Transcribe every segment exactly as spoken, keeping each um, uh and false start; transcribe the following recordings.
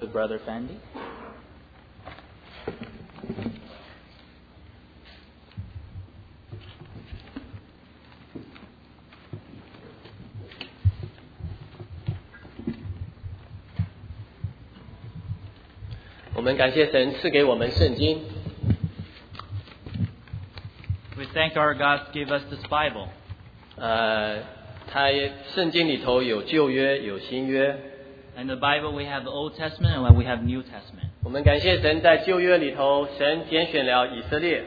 to Brother Fandy. 我们感谢神赐给我们圣经。 We thank our God to give us this Bible. 呃，它圣经里头有旧约，有新约。 In the Bible, we have the Old Testament and we have New Testament. 我们感谢神，在旧约里头，神拣选了以色列。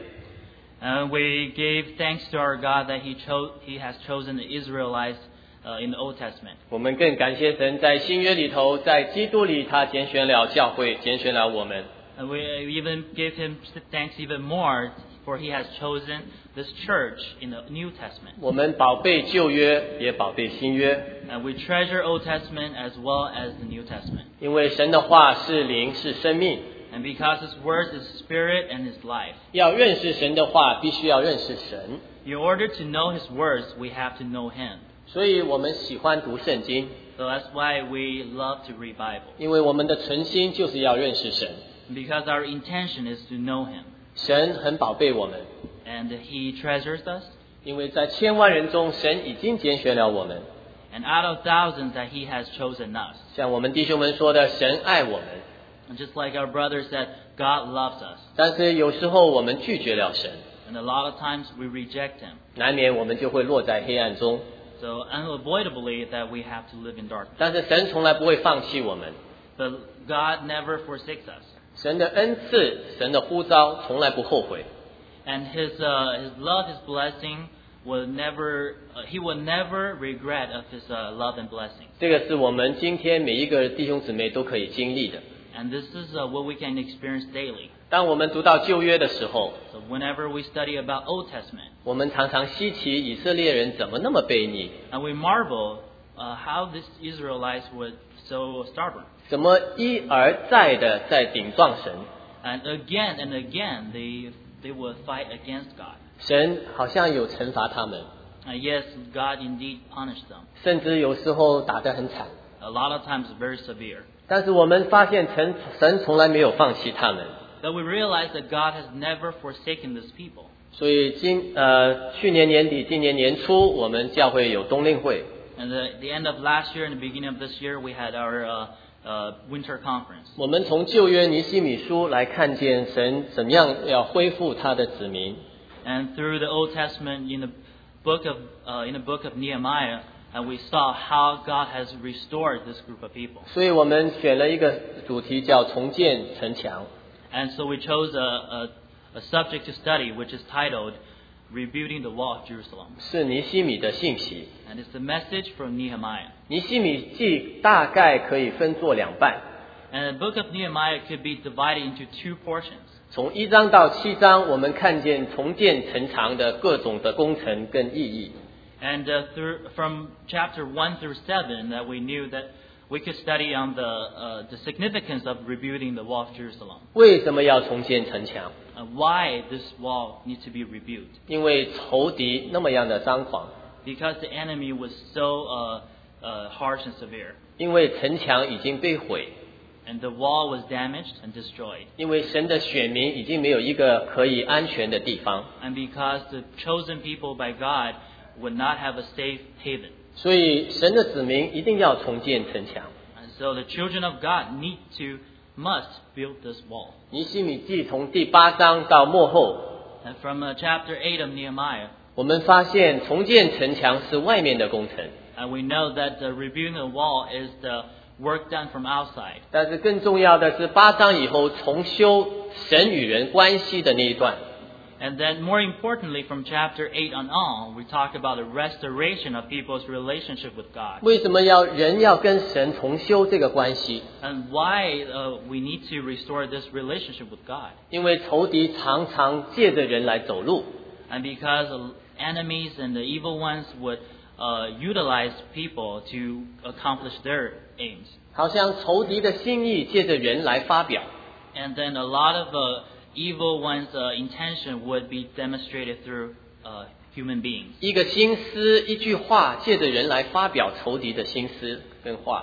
And we gave thanks to our God that He chose, He has chosen the Israelites uh, in the Old Testament. 我们更感谢神，在新约里头，在基督里，他拣选了教会，拣选了我们。 And we even give Him thanks even more, for He has chosen this church in the New Testament. 我们宝贝旧约，也宝贝新约。 And we treasure Old Testament as well as the New Testament. 因为神的话是灵，是生命。 And because His Word is Spirit and His life. 要认识神的话，必须要认识神。 In order to know His words, we have to know Him. 所以我们喜欢读圣经。 So that's why we love to read Bible. 因为我们的存心就是要认识神。 Because our intention is to know Him. 神很宝贝我们。 And He treasures us. 因为在千万人中，神已经拣选了我们。 And out of thousands that He has chosen us. 像我们弟兄们说的，神爱我们。 And just like our brother said, God loves us. 但是有时候我们拒绝了神。 And a lot of times we reject Him. 难免我们就会落在黑暗中。 So unavoidably that we have to live in darkness. 但是神从来不会放弃我们。 But God never forsakes us. 神的恩赐，神的呼召，从来不后悔。 And His uh, His love, His blessing will never uh, He will never regret of His uh, love and blessing. 这个是我们今天每一个弟兄姊妹都可以经历的。 And this is uh, what we can experience daily. 当我们读到旧约的时候， So whenever we study about Old Testament, 我们常常稀奇以色列人怎么那么悖逆， and we marvel uh, how these Israelites were so stubborn. 怎么一而再的在顶撞神。 And again and again, they they would fight against God. 神好像有惩罚他们， And yes, God indeed punished them. 甚至有时候打得很惨。 A lot of times very severe. 但是我们发现神神从来没有放弃他们。 But we realize that God has never forsaken these people. 所以今呃去年年底，今年年初，我们教会有冬令会。 And at the end of last year and the beginning of this year, we had our uh, uh, winter conference. 我们从旧约尼希米书来看见神怎么样要恢复他的子民。 And through the Old Testament, in the book of uh, in the book of Nehemiah, and we saw how God has restored this group of people. 所以我们选了一个主题叫重建城墙。 And so we chose a, a, a subject to study, which is titled Rebuilding the Wall of Jerusalem. 是尼希米的信息。 And it's the message from Nehemiah. 尼希米记大概可以分作两半。 And the book of Nehemiah could be divided into two portions. 从一章到七章，我们看见重建城墙的各种的工程跟意义。 And uh, through, from chapter one through seven, that we knew that we could study on the uh, the significance of rebuilding the wall of Jerusalem. 为什么要重建城墙？ Uh, why this wall needs to be rebuilt? 因为仇敌那么样的张狂， Because the enemy was so uh, uh, harsh and severe. 因为城墙已经被毁， And the wall was damaged and destroyed. 因为神的选民已经没有一个可以安全的地方， And because the chosen people by God would not have a safe haven. 所以神的子民一定要重建城墙。 And so the children of God need to, must build this wall. 尼希米记从第八章到末后， And from uh, chapter eight of Nehemiah, 我们发现重建城墙是外面的工程， and we know that uh, rebuilding the wall is the work done from outside. 但是更重要的是八章以后重修神与人关系的那一段。 And then more importantly, from chapter eight on on, we talk about the restoration of people's relationship with God. 为什么要人要跟神重修这个关系？ And why uh, we need to restore this relationship with God. 因为仇敌常常借着人来走路， And because uh, enemies and the evil ones would uh, utilize people to accomplish their aims. 好像仇敌的心意借着人来发表。 And then a lot of uh, evil ones' uh, intention would be demonstrated through uh, human beings. 一个心思，一句话，借着人来发表仇敌的心思跟话。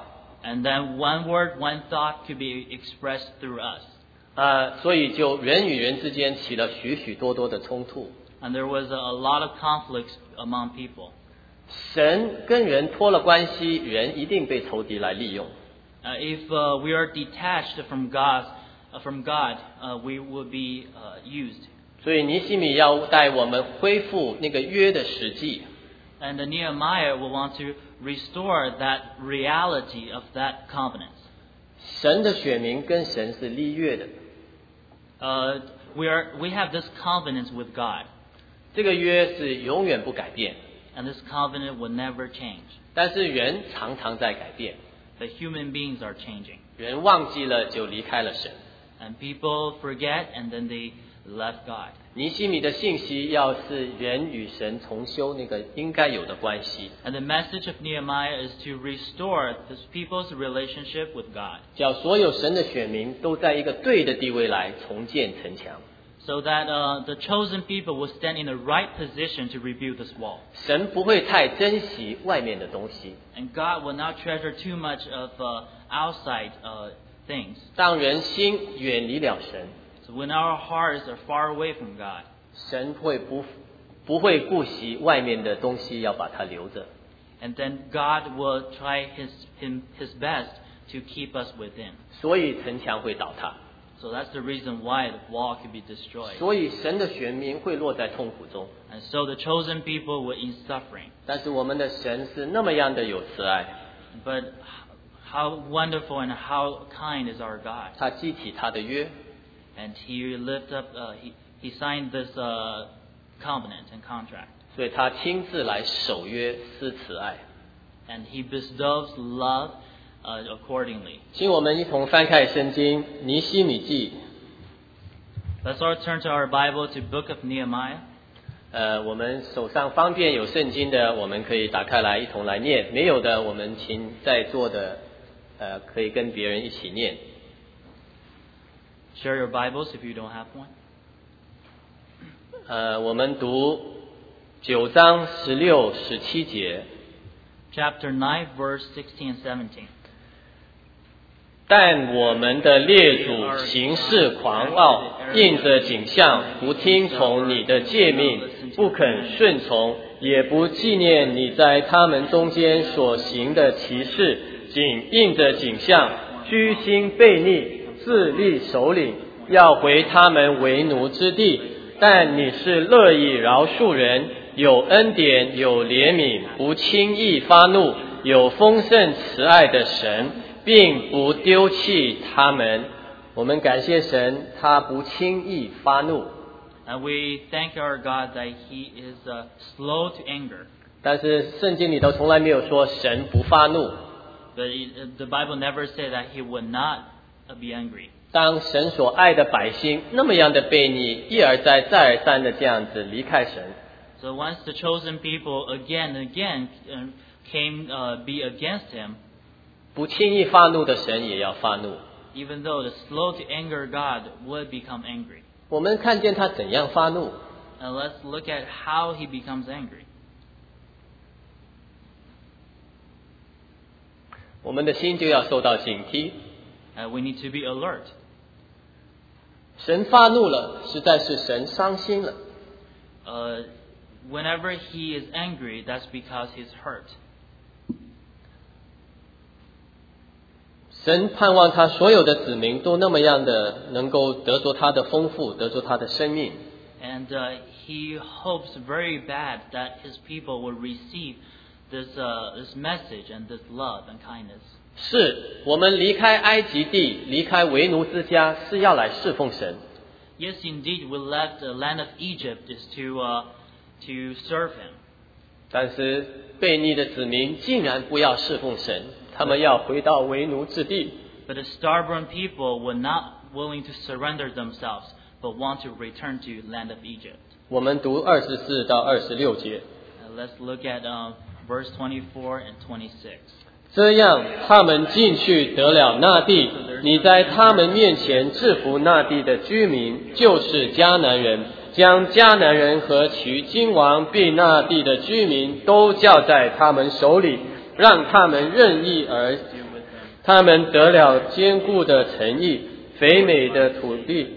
And then one word, one thought could be expressed through us. 啊，所以就人与人之间起了许许多多的冲突。 And there was a, a lot of conflicts among people. 神跟人脱了关系，人一定被仇敌来利用。 Uh, if uh, we are detached from God, uh, from God, uh, we will be uh, used. 所以尼希米要带我们恢复那个约的实际。 And the Nehemiah will want to restore that reality of that covenant. 神的选民跟神是立约的。 Uh, we are we have this covenant with God. 这个约是永远不改变。 And this covenant will never change. 但是人常常在改变。 The human beings are changing. 人忘记了就离开了神。 And people forget and then they left God. 尼希米的信息要是人与神重修那个应该有的关系。 And the message of Nehemiah is to restore this people's relationship with God. 叫所有神的选民都在一个对的地位来重建城墙。 So that uh, the chosen people will stand in the right position to rebuild this wall. 神不会太珍惜外面的东西。 And God will not treasure too much of uh, outside uh, things. 当人心远离了神。 So when our hearts are far away from God, 神会不不会顾惜外面的东西，要把它留着。 and then God will try his him, his best to keep us within. 所以城墙会倒塌。 So that's the reason why the wall could be destroyed. 所以神的选民会落在痛苦中。 And so the chosen people were in suffering. 但是我们的神是那么样的有慈爱。 But how wonderful and how kind is our God. 他记起他的约。 And he lived up, uh, he, he signed this uh, covenant and contract. 所以他亲自来守约施慈爱。 And he bestows love uh, accordingly. 请我们一同翻开圣经尼希米记。 Let's all turn to our Bible to Book of Nehemiah. 呃，我们手上方便有圣经的，我们可以打开来一同来念；没有的，我们请在座的呃可以跟别人一起念。 Share your Bibles if you don't have one. 呃，我们读九章十六、十七节。 Chapter nine, verse sixteen and seventeen. 但我们的列祖行事狂傲，应着景象，不听从你的诫命，不肯顺从，也不纪念你在他们中间所行的奇事，仅应着景象，居心悖逆，自立首领，要回他们为奴之地。但你是乐意饶恕人，有恩典，有怜悯，不轻易发怒，有丰盛慈爱的神，并不丢弃他们。我们感谢神，他不轻易发怒。 And we thank our God that He is uh, slow to anger. 但是圣经里头从来没有说神不发怒。 But it, the Bible never said that He would not uh, be angry. 当神所爱的百姓那么样的悖逆，一而再再而三的这样子离开神， So once the chosen people again and again uh, came uh, be against Him, 不轻易发怒的神也要发怒。 even though the slow to anger God would become angry. 我们看见他怎样发怒。 And let's look at how He becomes angry. 我们的心就要受到警惕。 Uh, we need to be alert. 神发怒了，实在是神伤心了。 Uh, whenever He is angry, that's because He's hurt. 神盼望他所有的子民都那么样的能够得着他的丰富，得着他的生命。 And uh, He hopes very bad that His people will receive this, uh, this message and this love and kindness. 是我们离开埃及地，离开为奴之家，是要来侍奉神。 Yes, indeed, we left the land of Egypt is to, uh, to serve Him. 但是悖逆的子民竟然不要侍奉神，他们要回到为奴之地。 But the stubborn people were not willing to surrender themselves, but want to return to land of Egypt. 我们读二十四到二十六节。 Uh, let's look at um, verse twenty-four and twenty-six. 这样，他们进去得了那地，你在他们面前制服那地的居民，就是迦南人，将迦南人和其君王并那地的居民都交在他们手里，让他们任意而他们得了坚固的城邑，肥美的土地。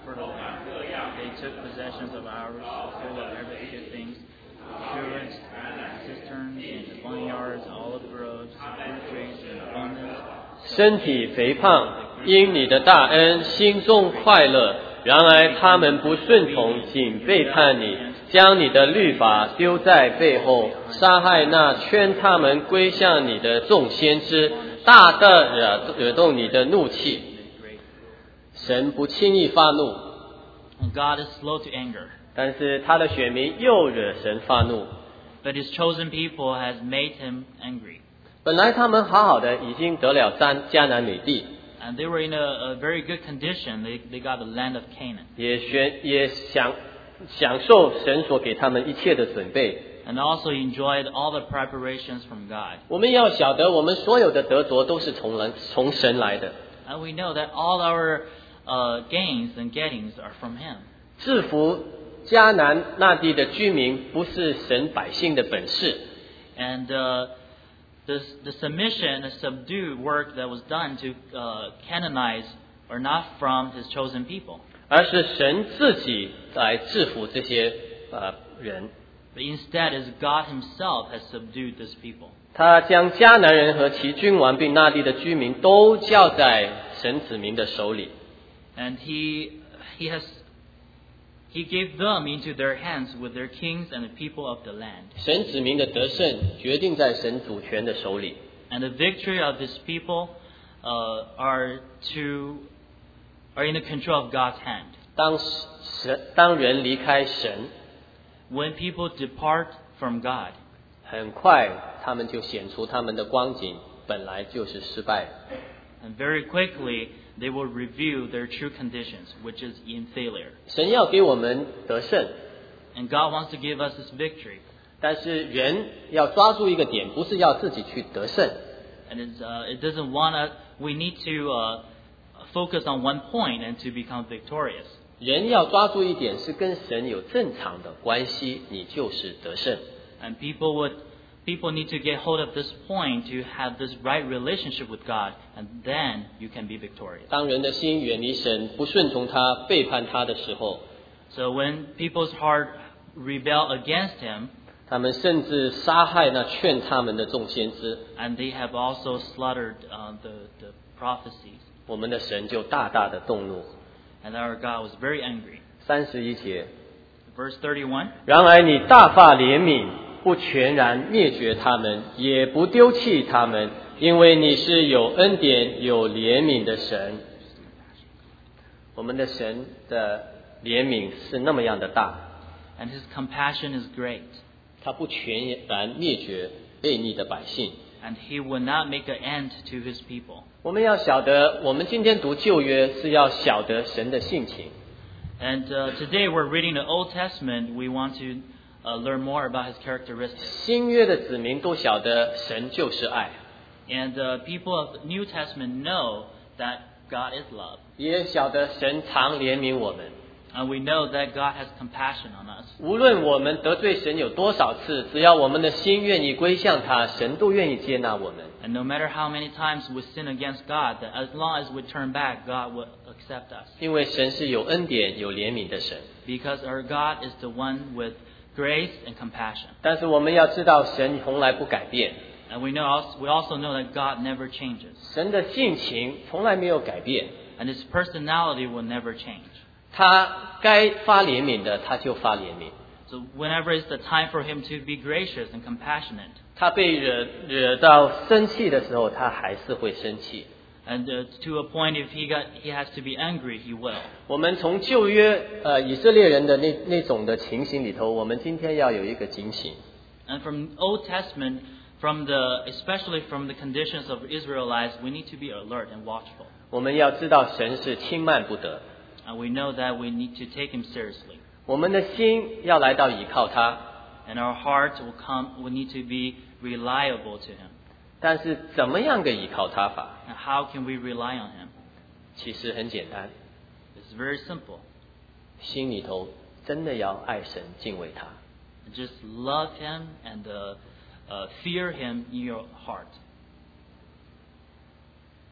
They took possessions of ours, full of every good things, assurance, cisterns, and vineyards, olive groves, fruit trees, and abundance. 身体肥胖，因你的大恩，心中快乐。然而他们不顺从，仅背叛你，将你的律法丢在背后，杀害那劝他们归向你的众先知，大大惹惹动你的怒气。神不轻易发怒， And God is slow to anger, 但是他的选民又惹神发怒。 but His chosen people has made Him angry. 本来他们好好的，已经得了迦迦南美地， And they were in a, a very good condition. They, they got the land of Canaan. 也选也享享受神所给他们一切的准备。 And also enjoyed all the preparations from God. 我们要晓得，我们所有的得着都是从人从神来的。 And we know that all our uh, gains and gettings are from Him. 制服迦南那地的居民，不是神百姓的本事， And uh, the, the submission, the subdue work that was done to uh, canonize are not from His chosen people. 而是神自己来制服这些呃人。 But instead is God Himself has subdued these people. 他将迦南人和其君王并那地的居民都交在神子民的手里。 And He He has He gave them into their hands with their kings and the people of the land. 神子民的得胜决定在神主权的手里。 And the victory of His people uh, are to are in the control of God's hand. 当神当人离开神， When people depart from God, 很快他们就显出他们的光景本来就是失败的。 and very quickly they will reveal their true conditions, which is in failure. 神要给我们得胜， And God wants to give us this victory. 但是人要抓住一个点，不是要自己去得胜。 And it's, uh, it doesn't want to, we need to uh, focus on one point and to become victorious. 人要抓住一点，是跟神有正常的关系，你就是得胜。 And people would people need to get hold of this point to have this right relationship with God, and then you can be victorious. 当人的心远离神，不顺从他，背叛他的时候， So when people's heart rebel against Him, 他们甚至杀害那劝他们的众先知， and they have also slaughtered uh, the, the prophecies, 我们的神就大大的动怒。 and our God was very angry. 三十一节， Verse thirty-one, 然而你大发怜悯，不全然灭绝他们，也不丢弃他们，因为你是有恩典、有怜悯的神。我们的神的怜悯是那么样的大， and His compassion is great, 他不全然灭绝悖逆的百姓。 and He will not make an end to His people. 我们要晓得，我们今天读旧约是要晓得神的性情。 And uh, today we're reading the Old Testament. We want to uh, learn more about His characteristics. 新约的子民都晓得神就是爱， And uh, people of the New Testament know that God is love. 也晓得神常怜悯我们。 And we know that God has compassion on us. 无论我们得罪神有多少次，只要我们的心愿意归向他，神都愿意接纳我们。 And no matter how many times we sin against God, that as long as we turn back, God will accept us. 因为神是有恩典、有怜悯的神。 Because our God is the one with grace and compassion. 但是我们要知道，神从来不改变， And we know also, we also know that God never changes. 神的性情从来没有改变。 And His personality will never change. 他该发怜悯的，他就发怜悯。 So whenever it's the time for Him to be gracious and compassionate, 他被惹惹到生气的时候，他还是会生气。 and uh, to a point if he got he has to be angry, He will. 我们从旧约呃以色列人的那那种的情形里头，我们今天要有一个警醒。 And from Old Testament, from the especially from the conditions of Israelites, we need to be alert and watchful. 我们要知道神是轻慢不得， And we know that we need to take Him seriously. 我们的心要来到倚靠他。 And our hearts will come, we need to be reliable to Him. 但是怎么样个倚靠他法？ And how can we rely on Him? 其实很简单， It's very simple. 心里头真的要爱神、敬畏他。 Just love Him and uh, uh, fear Him in your heart.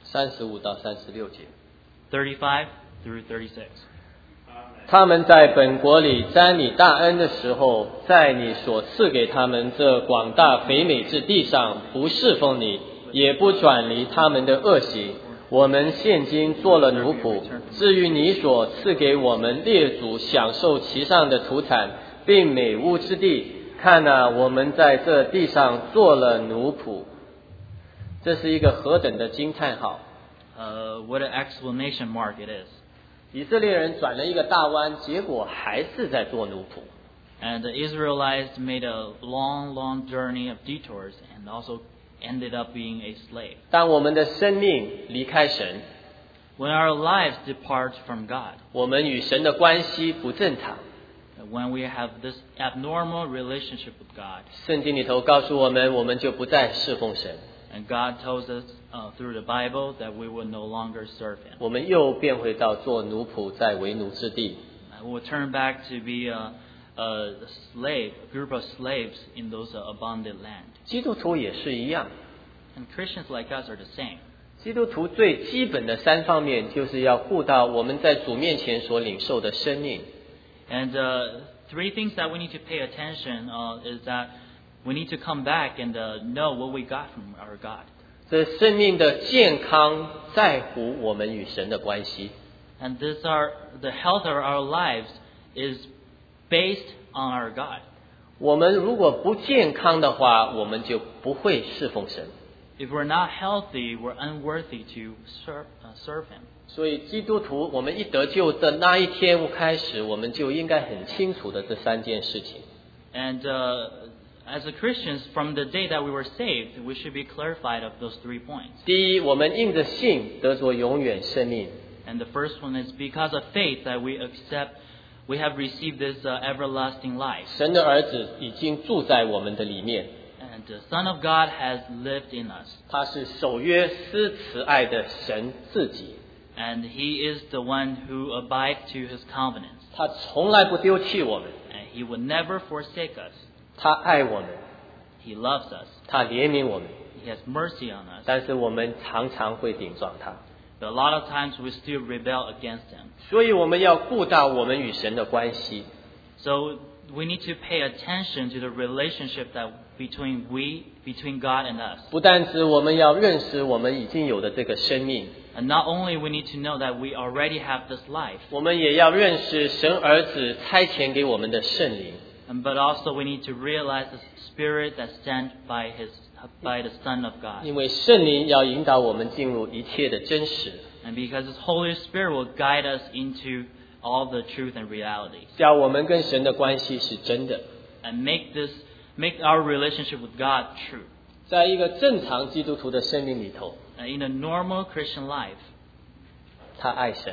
三十五到三十六节。 thirty-five through thirty-six. 他们在本国里沾你大恩的时候，在你所赐给他们这广大肥美之地上，不侍奉你，也不转离他们的恶行。我们现今做了奴仆，至于你所赐给我们列祖享受其上的土产，并美屋之地，看哪，我们在这地上做了奴仆。这是一个何等的惊叹号！ Uh, what an exclamation mark it is. 以色列人转了一个大弯，结果还是在做奴仆。 And the Israelites made a long, long journey of detours and also ended up being a slave. 当我们的生命离开神， When our lives depart from God, 我们与神的关系不正常。 when we have this abnormal relationship with God, 圣经里头告诉我们，我们就不再侍奉神， and God tells us uh, through the Bible that we will no longer serve Him. 我们又变回到做奴仆，在为奴之地。 Uh, we'll turn back to be a, a slave, a group of slaves in those uh, abundant land. 基督徒也是一样， And Christians like us are the same. 基督徒最基本的三方面，就是要顾到我们在主面前所领受的生命。 And uh, three things that we need to pay attention uh, is that we need to come back and uh, know what we got from our God. 这生命的健康在乎我们与神的关系。 And this are the health of our lives is based on our God. 我们如果不健康的话，我们就不会侍奉神。 If we're not healthy, we're unworthy to serve, uh, serve Him. 所以基督徒，我们一得救的那一天开始，我们就应该很清楚的这三件事情。 And uh, as a Christians, from the day that we were saved, we should be clarified of those three points. 第一，我们因着信得着永远生命。 And the first one is because of faith that we accept, we have received this uh, everlasting life. 神的儿子已经住在我们的里面， And the Son of God has lived in us. 他是守约施慈爱的神自己， And He is the one who abides to His covenants. 他从来不丢弃我们， And He will never forsake us. 他爱我们， He loves us. 他怜悯我们， He has mercy on us. 但是我们常常会顶撞他， But a lot of times we still rebel against Him. 所以我们要顾到我们与神的关系。 So we need to pay attention to the relationship that between we, between God and us. 不但是我们要认识我们已经有的这个生命， And not only we need to know that we already have this life, 我们也要认识神儿子差遣给我们的圣灵。 and but also we need to realize the Spirit that's sent by His by the Son of God. 因为圣灵要引导我们进入一切的真实， And because His Holy Spirit will guide us into all the truth and reality, 叫我们跟神的关系是真的。 and make this make our relationship with God true. 在一个正常基督徒的生命里头， And in a normal Christian life, 他爱神，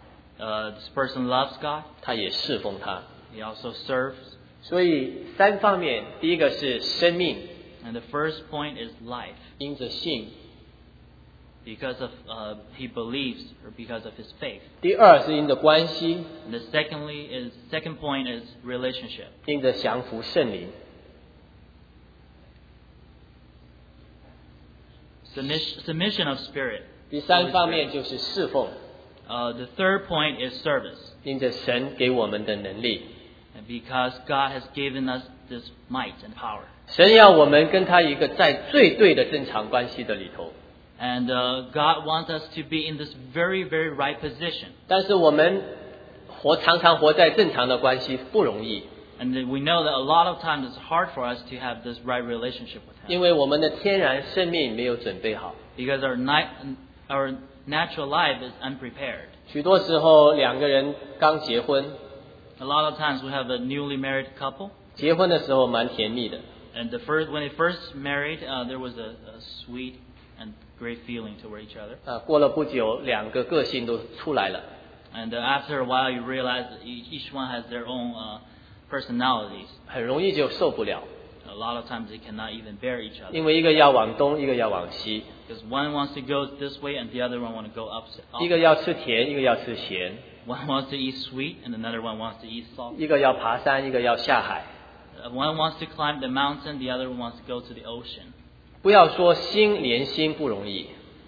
uh, this person loves God. 他也侍奉他。 He also serves. 所以三方面，第一个是生命， And the first point is life, 因着信； because of uh, he believes or because of his faith. 第二是因着关系， And the secondly is second point is relationship, 因着降服圣灵； Submission, submission of spirit. 第三方面就是侍奉， Uh, the third point is service, 因着神给我们的能力。 and because God has given us this might and power. 神要我们跟他一个在最对的正常关系的里头， And uh, God wants us to be in this very, very right position. 但是我们活常常活在正常的关系不容易， And we know that a lot of times it's hard for us to have this right relationship with Him. 因为我们的天然生命没有准备好。 Because our, ni- our natural life is unprepared. 许多时候两个人刚结婚， A lot of times we have a newly married couple. 结婚的时候蛮甜蜜的， And the first, when they first married, uh, there was a, a sweet and great feeling toward each other. 啊，过了不久，两个个性都出来了， And uh, after a while, you realize that each each one has their own uh, personalities. 很容易就受不了， A lot of times they cannot even bear each other. 因为一个要往东，一个要往西， Because one wants to go this way and the other one wants to go up. 一个要吃甜，一个要吃咸， One wants to eat sweet and another one wants to eat salt. 一个要爬山，一个要下海。 Uh, One wants to climb the mountain, the other one wants to go to the ocean. 不要说心连心不容易，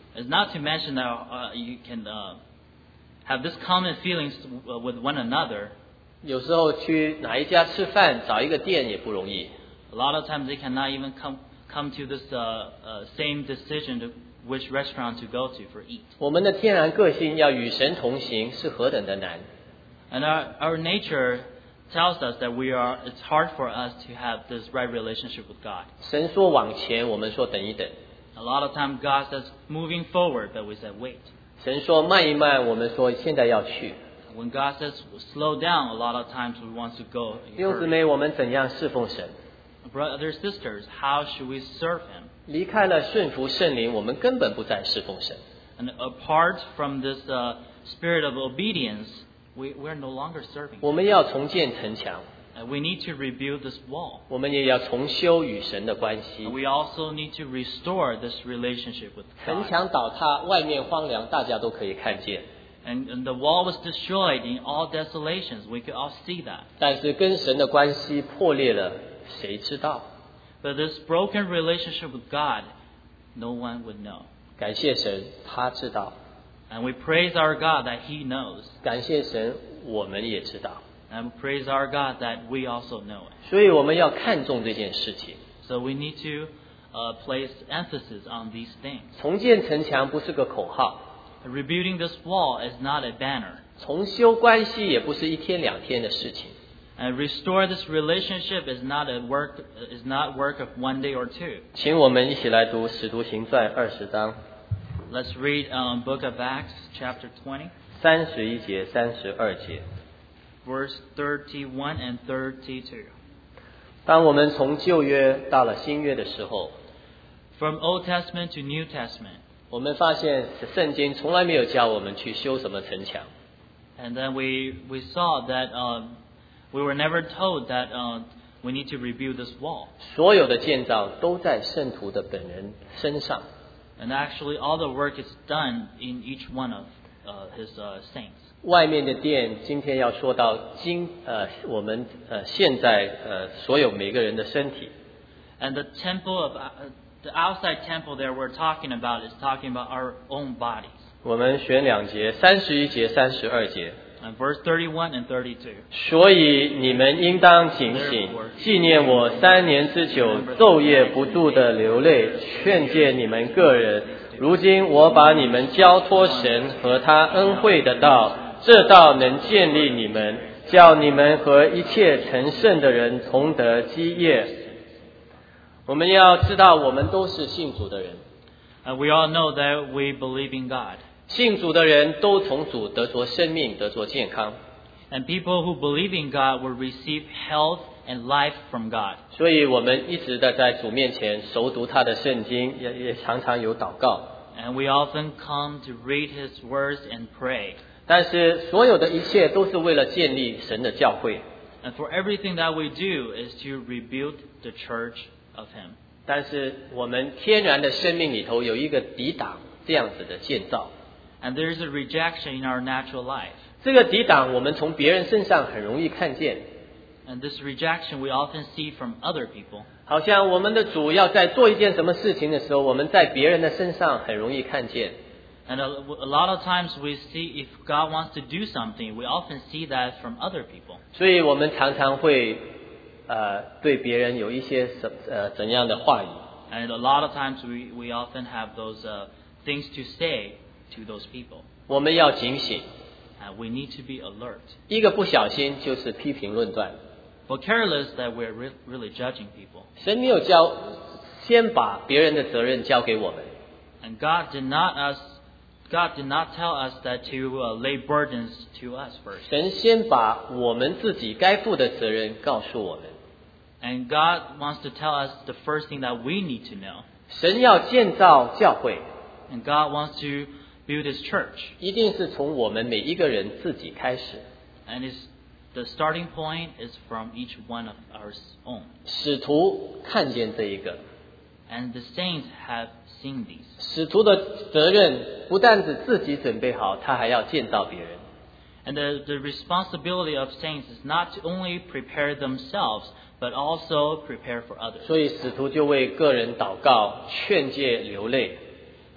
It's not to mention that uh, you can uh, have this common feelings with one another. 有时候去哪一家吃饭，找一个店也不容易。 A lot of times they cannot even come come to this uh, uh, same decision to which restaurant to go to for eat. 我们的天然个性要与神同行是何等的难。 And our our nature tells us that we are it's hard for us to have this right relationship with God. 神说往前，我们说等一等。 A lot of times God says moving forward, but we say wait. 神说慢一慢，我们说现在要去。 When God says slow down, a lot of times we want to go. 弟兄姊妹，我们怎样侍奉神？ Brothers, sisters, how should we serve Him? 离开了顺服圣灵，我们根本不再侍奉神。 And apart from this uh, spirit of obedience, we we are no longer serving. 我们要重建城墙。 And we need to rebuild this wall. 我们也要重修与神的关系。 And we also need to restore this relationship with 城 God. 墙倒塌，外面荒凉，大家都可以看见。 And, and the wall was destroyed in all desolations. We could all see that. 但是跟神的关系破裂了，谁知道？ But this broken relationship with God, no one would know. 感谢神，他知道。 And we praise our God that He knows. 感谢神，我们也知道。 And we praise our God that we also know it. 所以我们要看重这件事情。 So we need to uh, place emphasis on these things. 重建城墙不是个口号， Rebuilding this wall is not a banner. 重修关系也不是一天两天的事情。 And restore this relationship is not a work is not work of one day or two. 请我们一起来读《使徒行传》二十章 Let's read um, Book of Acts, chapter twenty, 三十一节、三十二节。 verse thirty-one and thirty-two. 当我们从旧约到了新约的时候， From Old Testament to New Testament. 我们发现圣经从来没有教我们去修什么城墙。 And then we we saw that uh, we were never told that uh, we need to rebuild this wall. 所有的建造都在圣徒的本人身上。 And actually, all the work is done in each one of uh, His uh, saints. 外面的殿，今天要说到今呃我们呃现在呃所有每个人的身体。 And the temple of uh, the outside temple that we're talking about is talking about our own bodies. 我们选两节，三十一节、三十二节。 And verse thirty-one and thirty-two. 所以你们应当警醒，纪念我三年之久，昼夜不住的流泪，劝诫你们个人。如今我把你们交托神和他恩惠的道，这道能建立你们，叫你们和一切成圣的人同得基业。我们要知道，我们都是信主的人。 And we all know that we believe in God. 信主的人都从主得着生命，得着健康。 And people who believe in God will receive health and life from God. 所以我们一直的在主面前熟读他的圣经，也也常常有祷告。 And we often come to read His words and pray. 但是所有的一切都是为了建立神的教会。 And for everything that we do is to rebuild the church of Him. 但是我们天然的生命里头有一个抵挡这样子的建造。 And there is a rejection in our natural life. 这个抵挡我们从别人身上很容易看见。 And this rejection we often see from other people. 好像我们的主要在做一件什么事情的时候，我们在别人的身上很容易看见。 And a, a lot of times we see if God wants to do something, we often see that from other people. 所以我们常常会呃对别人有一些什呃怎样的话语。 And a lot of times we, we often have those uh, things to say to those people. 我们要警醒， And we need to be alert. 一个不小心就是批评论断。 For careless that we're re- really judging people. 神没有教，先把别人的责任交给我们。 And God did not us, God did not tell us that to uh, lay burdens to us first. 神先把我们自己该负的责任告诉我们。 And God wants to tell us the first thing that we need to know. 神要建造教会， And God wants to build His church. 一定是从我们每一个人自己开始。 And it's, the starting point is from each one of our own. 使徒看见这一个， And the saints have seen these. 使徒的责任不但只自己准备好，他还要建造别人。 And the, the responsibility of saints is not to only prepare themselves, but also prepare for others. 所以使徒就为个人祷告、劝诫、流泪。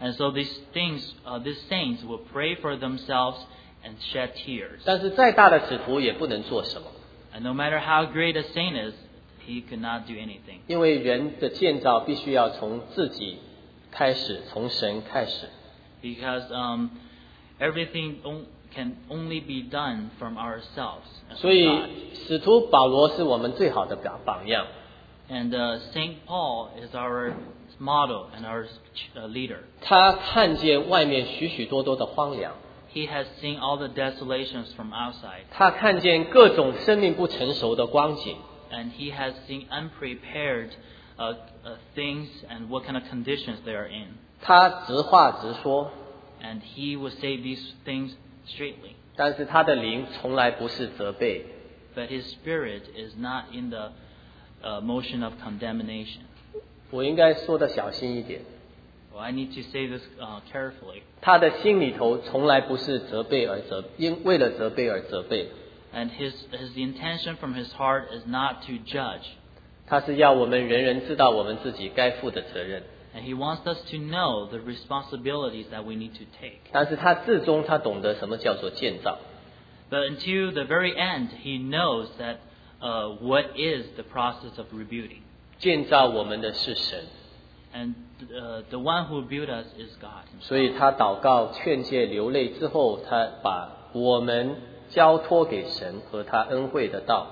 And so these things, uh, these saints will pray for themselves and shed tears. 但是再大的使徒也不能做什么， And no matter how great a saint is, he could not do anything. 因为人的建造必须要从自己开始，从神开始。 Because um, everything on, can only be done from ourselves. And 所 from 以 God. 使徒保罗是我们最好的榜榜样。 And uh, Saint Paul is our model and our uh, leader. 他看见外面许许多多的荒凉， He has seen all the desolations from outside. 他看见各种生命不成熟的光景， And he has seen unprepared uh, uh, things and what kind of conditions they are in. 他直话直说， And he will say these things straightly. 但是他的灵从来不是责备， But his spirit is not in the uh, motion of condemnation. 我应该说的小心一点。 Well, I need to say this uh, carefully. 他的心里头从来不是责备而责，因为了责备而责备， And his, his intention from his heart is not to judge. 他是要我们人人知道我们自己该负的责任。 And he wants us to know the responsibilities that we need to take. 但是他至终他懂得什么叫做建造。 But until the very end, he knows that uh, what is the process of rebuilding. 建造我们的是神， And uh, the one who built us is God 所以 himself. 他祷告、劝诫、流泪之后，他把我们交托给神和他恩惠的道。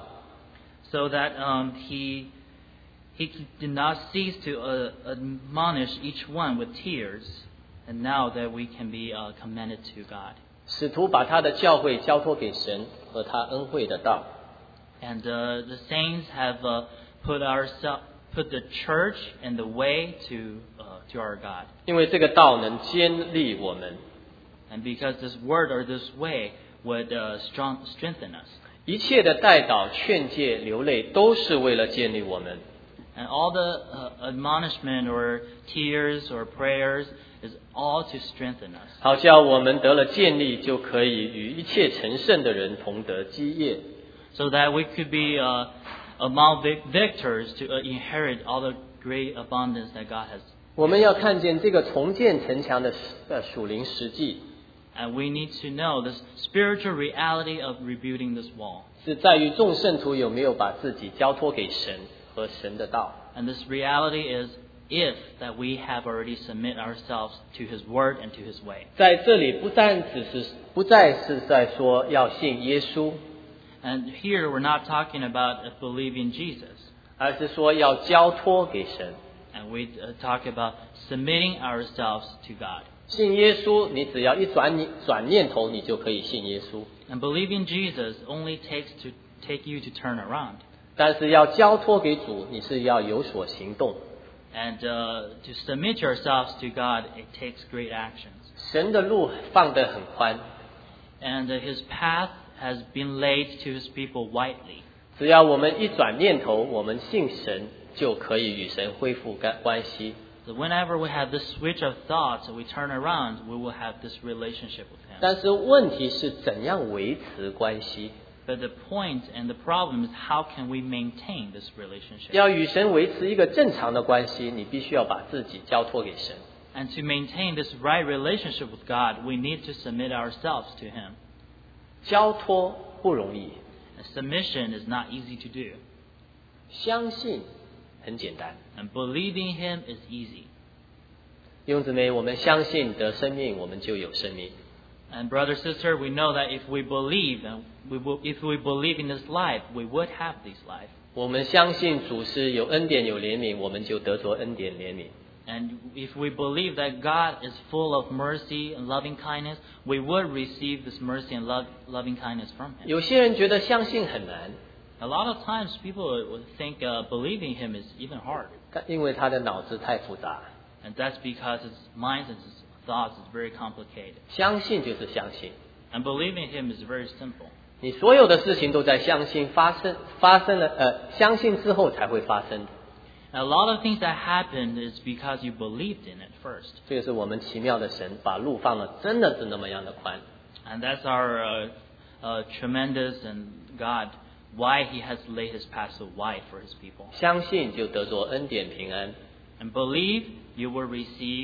So that um, he, he did not cease to uh, admonish each one with tears. And now that we can be uh, commended to God. 使徒把他的教会交托给神和他恩惠的道。 And uh, the saints have uh, put, ourselves, put the church and the way to, uh, to our God. 因为这个道能坚立我们， And because this word or this way would uh, strong, strengthen us. 一切的代祷、劝诫、流泪，都是为了建立我们。 And all the uh, admonishment or tears or prayers is all to strengthen us. 好叫我们得了建立，就可以与一切成圣的人同得基业。 So that we could be uh, among vic- victors to uh, inherit all the great abundance that God has. 我们要看见这个重建城墙的呃属灵实际， And we need to know this spiritual reality of rebuilding this wall. 是在于众圣徒有没有把自己交托给神和神的道。 And this reality is if that we have already submit ourselves to His word and to His way. 在这里不单只是不再是在说要信耶稣， And here we're not talking about uh, believing Jesus. 而是说要交托给神。 And we uh, talk about submitting ourselves to God. 信耶稣，你只要一转你转念头，你就可以信耶稣。 And believing Jesus only takes to take you to turn around. 但是要交托给主，你是要有所行动。 And uh, to submit yourselves to God, it takes great actions. 神的路放得很宽， And uh, His path has been laid to His people widely. 只要我们一转念头，我们信神，就可以与神恢复关关系。 So whenever we have this switch of thoughts, we turn around, we will have this relationship with Him. 但是问题是怎样维持关系？ But the point and the problem is how can we maintain this relationship? 要与神维持一个正常的关系，你必须要把自己交托给神。 And to maintain this right relationship with God, we need to submit ourselves to Him. 交托不容易， And submission is not easy to do. 相信很简单。 And believing Him is easy. 弟兄姊妹，我们相信得生命，我们就有生命。 And brother, sister, we know that if we believe, and we will, if we believe in this life, we would have this life. 我们相信主是有恩典有怜悯，我们就得着恩典怜悯。 And if we believe that God is full of mercy and loving kindness, we would receive this mercy and love, loving kindness from Him. 有些人觉得相信很难， A lot of times people would think uh, believing Him is even hard. 但因为他的脑子太复杂。 And that's because his mind and his thoughts is very complicated. 相信就是相信， And believing Him is very simple. 你所有的事情都在相信发生，发生了呃，相信之后才会发生的。 And a lot of things that happened is because you believed in it first. 这个是我们奇妙的神把路放了，真的是那么样的宽。 And that's our uh, uh, tremendous and God, why He has laid His path so wide for His people. 相信就得着恩典平安。 And believe, you will receive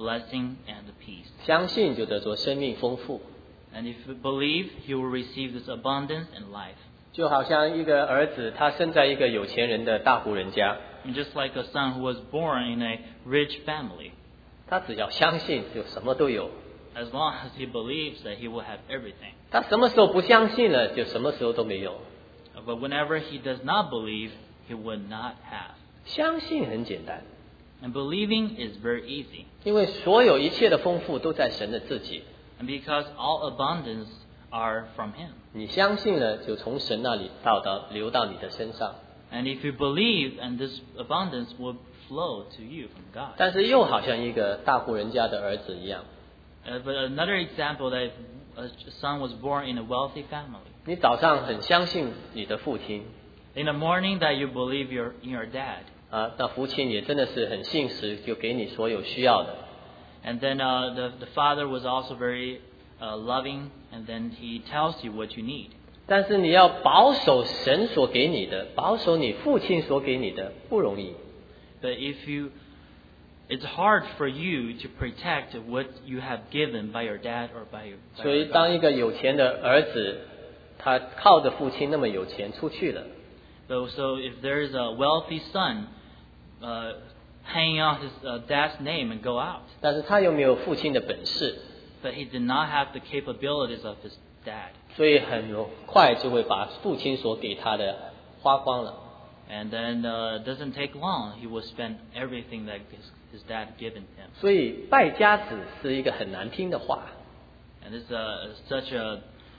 blessing and the peace. 相信就得着生命丰富。 And if you believe, you will receive this abundance in life. 就好像一个儿子，他生在一个有钱人的大户人家， And just like a son who was born in a rich family, 他只要相信，就什么都有。 as long as he believes that he will have everything. 他什么时候不相信了，就什么时候都没有。 But whenever he does not believe, he would not have. 相信很简单， And believing is very easy. 因为所有一切的丰富都在神的自己。 And because all abundance are from him. 你相信了，就从神那里到到流到你的身上。 And if you believe, and this abundance will flow to you from God. 但是又好像一个大户人家的儿子一样， Uh, but another example that a son was born in a wealthy family. 你早上很相信你的父亲 In the morning that you believe your, in your dad. 啊，那父亲也真的是很信实，就给你所有需要的。 And then uh, the, the father was also very uh, loving, and then he tells you what you need. 但是你要保守神所给你的，保守你父亲所给你的不容易。 But if you, it's hard for you to protect what you have given by your dad or by your. By 所以 your 当一 God. 个有钱的儿子，他靠着父亲那么有钱出去了， So, so if there is a wealthy son, uh, hanging on his uh, dad's name and go out, 但是他又没有父亲的本事， but he did not have the capabilities of his dad, 所以很快就会把父亲所给他的花光了。 and then uh, it doesn't take long, he will spend everything that his, his dad given him. 所以败家子是一个很难听的话， And it's a, such a,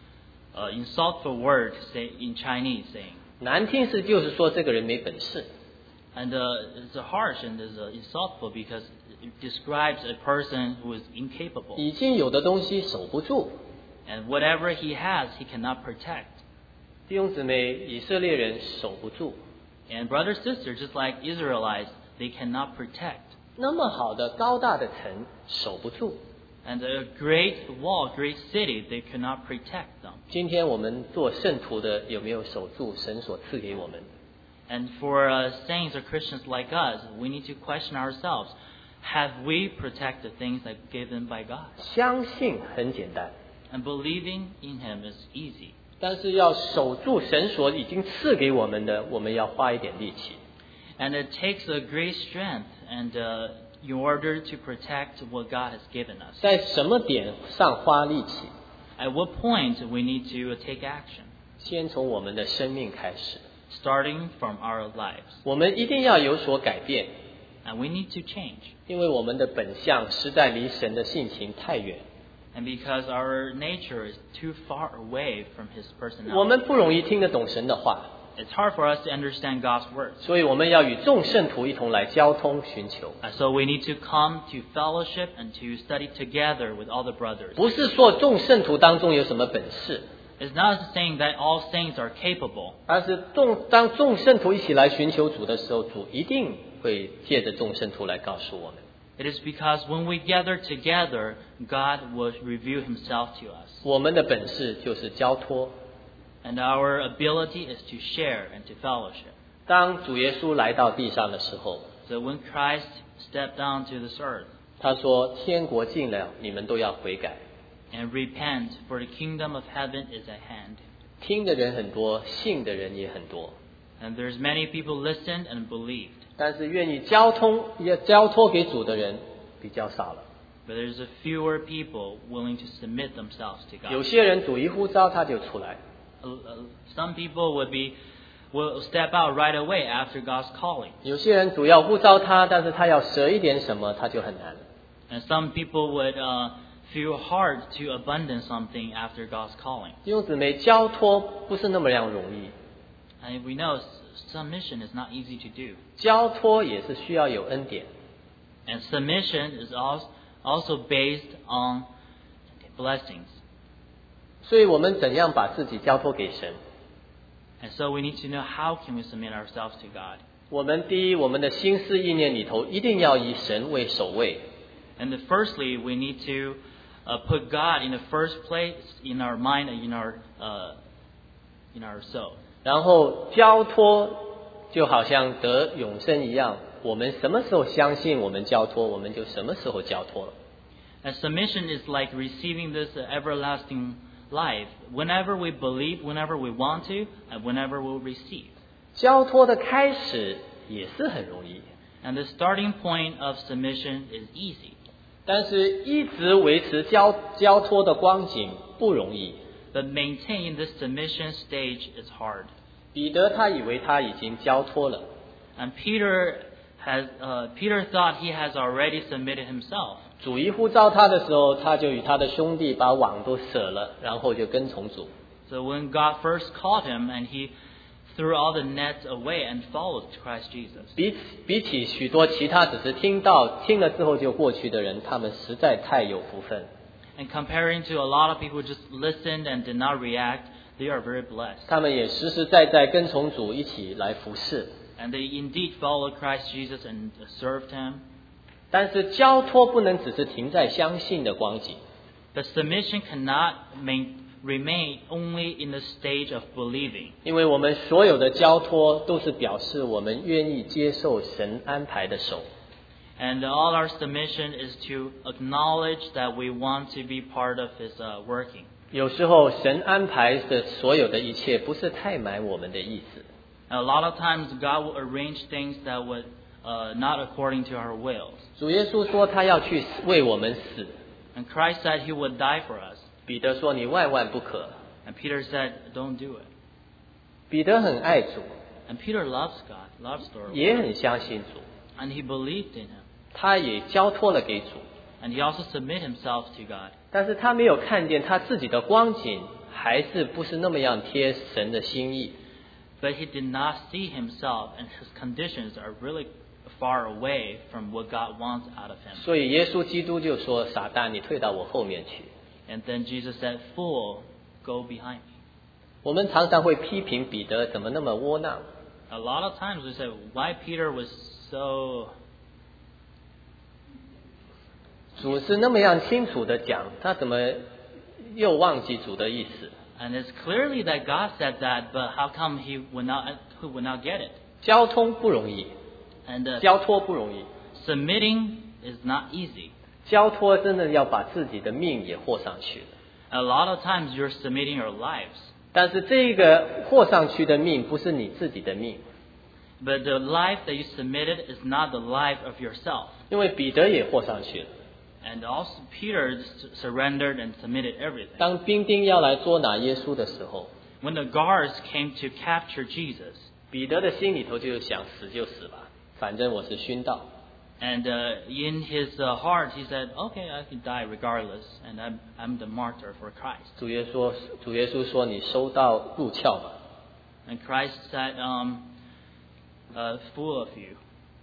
a insultful word say, in Chinese saying. 难听是就是说这个人没本事。 And uh, it's a harsh and it's uh, insultful because it describes a person who is incapable. 已经有的东西守不住。 And whatever he has, he cannot protect. 弟兄姊妹，以色列人守不住， And brother, sister, just like Israelites, they cannot protect. 那么好的高大的城守不住。 And a great wall, great city, they cannot protect them. 今天我们做圣徒的有没有守住神所赐给我们？ And for uh, saints or Christians like us, we need to question ourselves. Have we protected things that given by God? 相信很简单， And believing in Him is easy. 但是要守住神所已经赐给我们的，我们要花一点力气。 And it takes a great strength and uh, in order to protect what God has given us. 在什么点上花力气？ At what point we need to take action? 先从我们的生命开始， Starting from our lives. 我们一定要有所改变， And we need to change. 因为我们的本相实在离神的性情太远， And because our nature is too far away from His 我 personality. 们不容易听得懂神的话， It's hard for us to understand God's words. 所以我们要与众圣徒一同来交通寻求。 And so we need to come to fellowship and to study together with all the brothers. 不是说众圣徒当中有什么本事， It's not saying that all saints are capable. 而是众当众圣徒一起来寻求主的时候，主一定会借着众圣徒来告诉我们。 It is because when we gather together, God will reveal Himself to us. 我们的本事就是交托。 And our ability is to share and to fellowship. 当主耶稣来到地上的时候， So when Christ stepped down to this earth 他说：“天国近了，你们都要悔改。 and repent, for the kingdom of heaven is at hand. ” 听的人很多，信的人也很多， And there's many people listened and believed. 但是愿意交通也交托给主的人比较少了。 But there's a fewer people willing to submit themselves to 有 God. 些人主一呼召他就出来， Uh, uh, Some people would be will step out right away after God's calling. 有些人主要呼召他，但是他要舍一点什么，他就很难。 And some people would uh, feel hard to abandon something after God's calling. 弟兄姊妹，交托不是那么样容易， And we know submission is not easy to do. 交托也是需要有恩典。 And submission is also also based on blessings. 所以我们怎样把自己交托给神？ And so we need to know how can we submit ourselves to God. 我们第一，我们的心思意念里头一定要以神为首位。 And then firstly, we need to uh, put God in the first place in our mind and in our uh, in our soul. 然后交托就好像得永生一样，我们什么时候相信我们交托，我们就什么时候交托了。 And submission is like receiving this uh, everlasting life. Whenever we believe, whenever we want to, and whenever we'll receive. 交托的开始也是很容易， And the starting point of submission is easy. 但是一直维持交交托的光景不容易。 But maintaining this submission stage is hard. 彼得他以为他已经交托了， And Peter has, uh, Peter thought he has already submitted himself. 主一呼召他的时候，他就与他的兄弟把网都舍了，然后就跟从主。 So when God first called him, and he threw all the nets away and followed Christ Jesus. 比起比起许多其他只是听到听了之后就过去的人，他们实在太有福分。 And comparing to a lot of people who just listened and did not react, they are very blessed. 他们也实实在在跟从主一起来服侍。 And they indeed followed Christ Jesus and served him. 但是交托不能只是停在相信的光景， But submission cannot main, remain only in the stage of believing. 因为我们所有的交托都是表示我们愿意接受神安排的手。 And all our submission is to acknowledge that we want to be part of His uh, working. 有时候神安排的所有的一切不是太满我们的意思， And a lot of times God will arrange things that would uh, not according to our wills. 主耶稣说他要去为我们死， And Christ said He would die for us. 彼得说你万万不可。 And Peter said, don't do it. 彼得很爱主， And Peter loves God, loves the Lord. 也很相信主， And he believed in Him. 他也交托了给主， And he also submitted himself to God. 但是他没有看见他自己的光景还是不是那么样贴神的心意。 But he did not see himself, and his conditions are really far away from what God wants out of him. 所以耶稣基督就说：“撒旦，你退到我后面去。” And then Jesus said, Fool, go behind me. 我们常常会批评彼得怎么那么窝囊， A lot of times we say, why Peter was so... 主是那么样清楚的讲，他怎么又忘记主的意思？ And it's clearly that God said that, but how come he would not, he would not get it? 交通不容易， And uh, 交托不容易， submitting is not easy. 交托真的要把自己的命也和上去了。 A lot of times you're submitting your lives. 但是这个和上去的命不是你自己的命， But the life that you submitted is not the life of yourself. 因为彼得也和上去了。 And also Peter surrendered and submitted everything. 当兵丁要来捉拿耶稣的时候， When the guards came to capture Jesus, 彼得的心里头就想死就死吧，反正我是殉道。 and uh, in his uh, heart he said, okay, I can die regardless, and I'm, I'm the martyr for Christ. 主耶稣主耶稣说：“你收到入鞘吧。” And Christ said, um, uh, fool of you.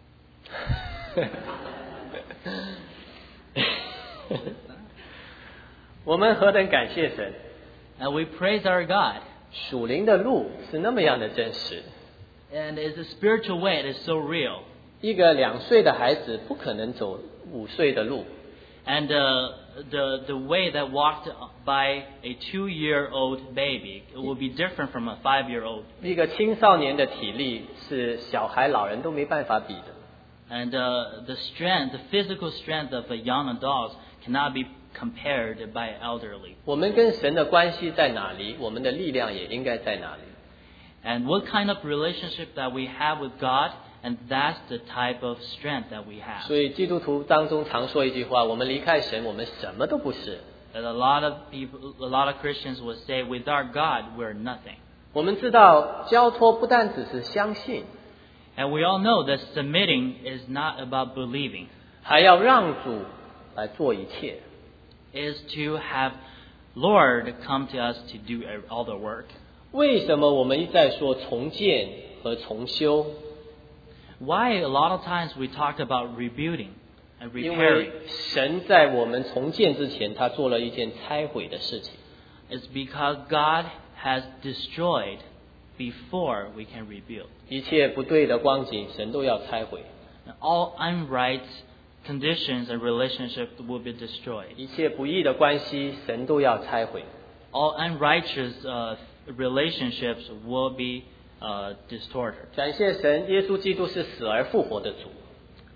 我们何等感谢神！ And we praise our God. 属灵的路是那么样的真实。 And it's a spiritual way, it is so real. 一个两岁的孩子不可能走五岁的路， And uh, the, the way that walked by a two-year-old baby, it will be different from a five-year-old. 一个青少年的体力是小孩、老人都没办法比的。 And uh, the strength, the physical strength of a young adult cannot be compared by elderly. 我们跟神的关系在哪里，我们的力量也应该在哪里。 And what kind of relationship that we have with God, and that's the type of strength that we have. 所以基督徒当中常说一句话：我们离开神，我们什么都不是。 That a lot of people, a lot of Christians will say, without God, we're nothing. 我们知道交托不单只是相信， And we all know that submitting is not about believing. 还要让主来做一切。 It is to have Lord come to us to do all the work. 为什么我们一再说重建和重修？ Why a lot of times we talk about rebuilding and 因 repairing? 为神在我们重建之前，他做了一件拆毁的事情。 It's because God has destroyed before we can rebuild. 一切不对的光景，神都要拆毁； And all unright conditions and relationships will be destroyed. 一切不义的关系，神都要拆毁。 All unrighteous uh, relationships will be uh, distorted. 感谢神，耶稣基督是死而复活的主。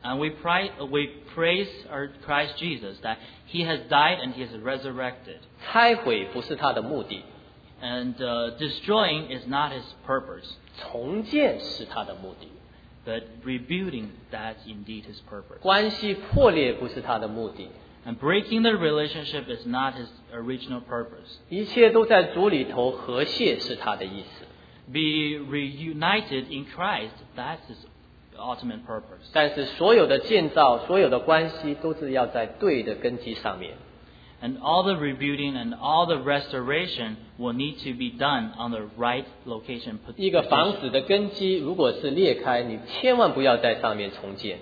And we, pri- we praise our Christ Jesus that He has died and He has resurrected. 拆毁不是他的目的， And uh, destroying is not His purpose, 重建是他的目的。 but rebuilding, that's indeed His purpose. 关系破裂不是他的目的， And breaking the relationship is not His original purpose. 一切都在主里头和谐是他的意思。 Be reunited in Christ, that's His ultimate purpose. 但是所有的建造，所有的关系都是要在对的根基上面。 And all the rebuilding and all the restoration will need to be done on the right location. 一个房子的根基如果是裂开，你千万不要在上面重建。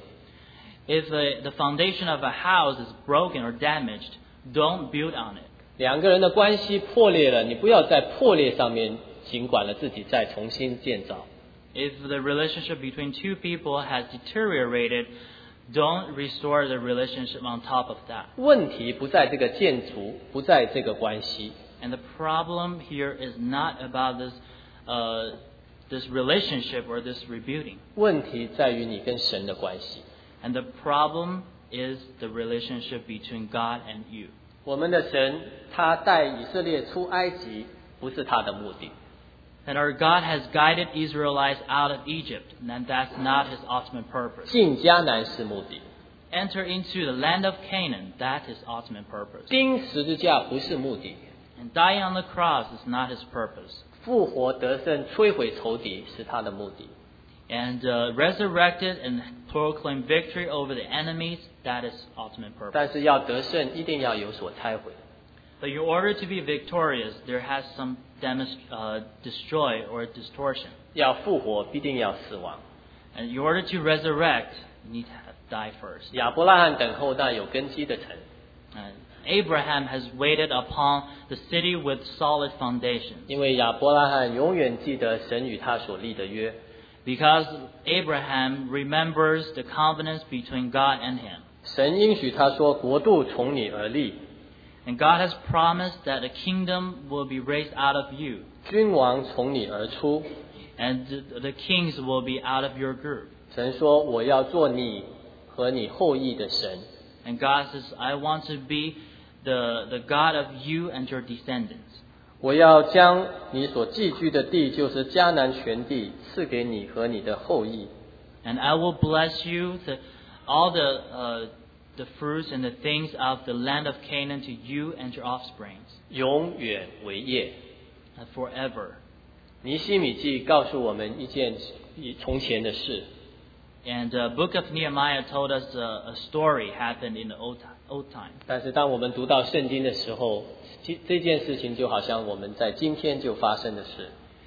If the, the foundation of a house is broken or damaged, don't build on it. 两个人的关系破裂了，你不要在破裂上面尽管了自己再重新建造。 If the relationship between two people has deteriorated, don't restore the relationship on top of that. 问题不在这个建筑，不在这个关系， And the problem here is not about this, uh, this relationship or this rebuilding. 问题在于你跟神的关系。 And the problem is the relationship between God and you. 我们的神他带以色列出埃及，不是他的目的。 And our God has guided Israelites out of Egypt, and that's not His ultimate purpose. 进迦南是目的， Enter into the land of Canaan, that is ultimate purpose. 钉十字架不是目的， And dying on the cross is not His purpose. 复活得胜摧毁仇敌是他的目的。 And uh, resurrected and proclaim victory over the enemies, that is ultimate purpose. 但是要得胜，一定要有所拆毁。 But in order to be victorious, there has some demonst- uh, destroy or distortion. 要复活，必定要死亡。 And in order to resurrect, you need to have die first. 亚伯拉罕等候那有根基的城， And Abraham has waited upon the city with solid foundations. 因为亚伯拉罕永远记得神与他所立的约。 Because Abraham remembers the covenants between God and him. 神应许他说：“国度从你而立， And God has promised that a kingdom will be raised out of you. 君王从你而出。” And the, the kings will be out of your group. 神说：“我要做你和你后裔的神。” And God says, I want to be the, the God of you and your descendants. 我要将你所寄居的地，就是迦南全地，赐给你和你的后裔。 And I will bless you, the, all the, uh, the fruits and the things of the land of Canaan to you and your offsprings, 永远为业。 uh, forever. 尼希米记告诉我们一件从前的事。 And the book of Nehemiah told us a, a story happened in the old, old time. 但是当我们读到圣经的时候，这这件事情就好像我们在今天就发生的事。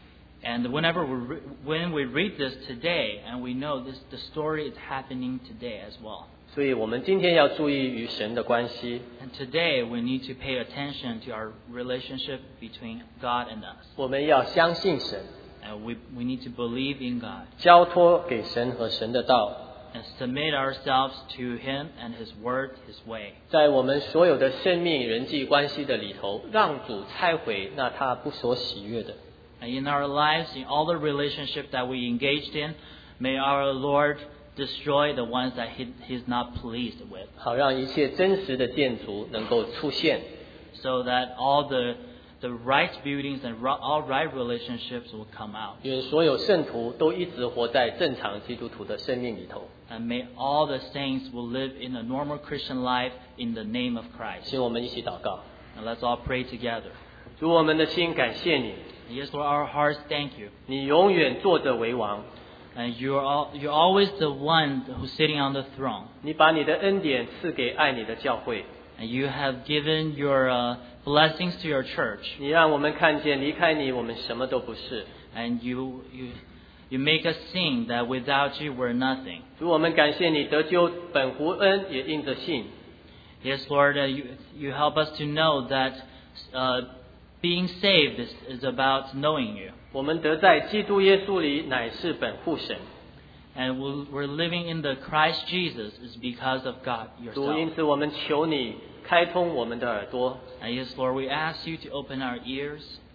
And whenever we re- when we read this today, and we know this, the story is happening today as well. 所以我们今天要注意与神的关系。 And today we need to pay attention to our relationship between God and us. 我们要相信神， And we, we need to believe in God 交托给神和神的道， and submit ourselves to Him and His Word, His way. 在我们所有的生命人际关系的里头，让主拆毁那他不所喜悦的。 And in our lives, in all the relationship that we engaged in, may our Lord destroy the ones that he, He's not pleased with, 好让一切真实的建筑能够出现。 so that all the the right buildings and ro- all right relationships will come out. 愿所有圣徒都一直活在正常基督徒的生命里头。 And may all the saints will live in a normal Christian life in the name of Christ. 请我们一起祷告。 And let's all pray together. 主，我们的心感谢你， Yes, Lord, our hearts thank you. 你永远坐着为王， And you're, all, you're always the one who's sitting on the throne. 你把你的恩典赐给爱你的教会， And you have given your uh, blessings to your church. 你让我们看见离开你，我们什么都不是。 And you, you, you make us sing that without you we're nothing. 主，我们感谢你得救本乎恩，也因着信。 Yes, Lord, uh, you, you help us to know that uh, being saved is, is about knowing you. 我们得在基督耶稣里乃是本乎神。 And we're, we're living in the Christ Jesus is because of God 主，因 yourself. 此我们求你开通我们的耳朵， And yes, Lord, we ask you to open our ears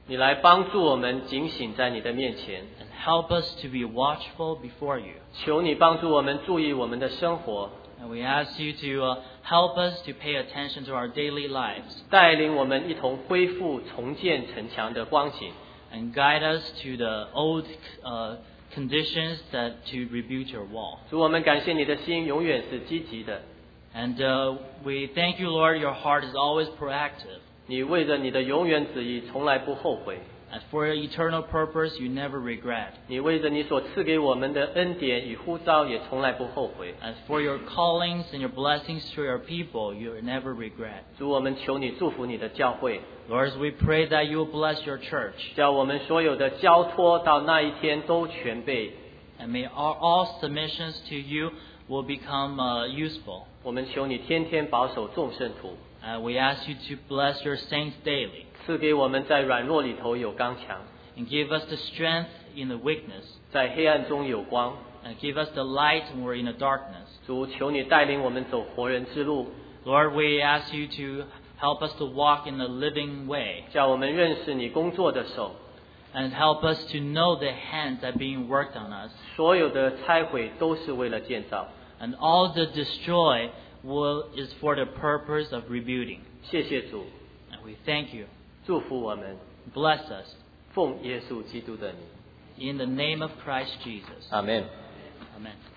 你来帮助我们警醒在你的面前， and help us to be watchful before you. 求你帮助我们注意我们的生活， And we ask you to uh, help us to pay attention to our daily lives 带领我们一同恢复重建城墙的光景。 and guide us to the old uh, conditions that to rebuild your wall. 主，我们感谢你的心永远是积极的， And uh, we thank you, Lord, your heart is always proactive. 你为着你的永远旨意从来不后悔， And for your eternal purpose, you never regret. 你为着你所赐给我们的恩典与呼召也从来不后悔。 And for your callings and your blessings to your people, you never regret. 主，我们求你祝福你的教会， Lord, we pray that you will bless your church. 叫我们所有的交托到那一天都全备。 And may all, all submissions to you will become uh, useful. 我们求你天天保守众圣徒， Uh, we ask you to bless your saints daily 赐给我们在软弱里头有刚强， and give us the strength in the weakness 在黑暗中有光。 and give us the light when we're in the darkness. 主，求你带领我们走活人之路， Lord, we ask you to help us to walk in the living way 叫我们认识你工作的手， and help us to know the hands that are being worked on us. 所有的拆毁都是为了建造。 And all the destroy will, is for the purpose of rebuilding. 谢谢主， And we thank you. 祝福我们， Bless us. 奉耶稣基督的名， In the name of Christ Jesus. 阿门。 Amen.